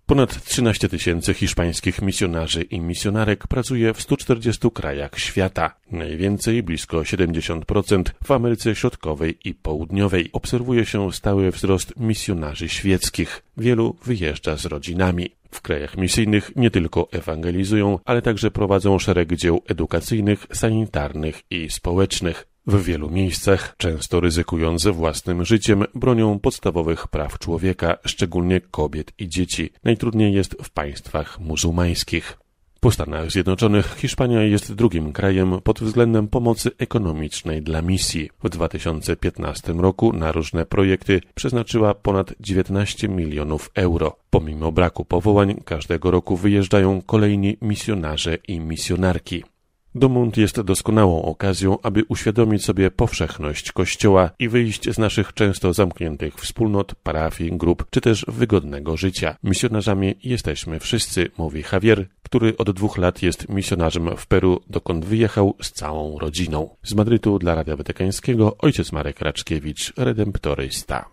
Ponad 13 000 hiszpańskich misjonarzy i misjonarek pracuje w 140 krajach świata. Najwięcej, blisko 70%, w Ameryce Środkowej i Południowej. Obserwuje się stały wzrost misjonarzy świeckich. Wielu wyjeżdża z rodzinami. W krajach misyjnych nie tylko ewangelizują, ale także prowadzą szereg dzieł edukacyjnych, sanitarnych i społecznych. W wielu miejscach, często ryzykując własnym życiem, bronią podstawowych praw człowieka, szczególnie kobiet i dzieci. Najtrudniej jest w państwach muzułmańskich. Po Stanach Zjednoczonych Hiszpania jest drugim krajem pod względem pomocy ekonomicznej dla misji. W 2015 roku na różne projekty przeznaczyła ponad 19 milionów euro. Pomimo braku powołań, każdego roku wyjeżdżają kolejni misjonarze i misjonarki. Dumont jest doskonałą okazją, aby uświadomić sobie powszechność Kościoła i wyjść z naszych często zamkniętych wspólnot, parafii, grup czy też wygodnego życia. Misjonarzami jesteśmy wszyscy, mówi Javier, który od 2 lat jest misjonarzem w Peru, dokąd wyjechał z całą rodziną. Z Madrytu dla Radia Watykańskiego ojciec Marek Raczkiewicz, redemptorysta.